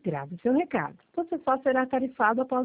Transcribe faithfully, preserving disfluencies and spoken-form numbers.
Grave seu recado. Você só será tarifado após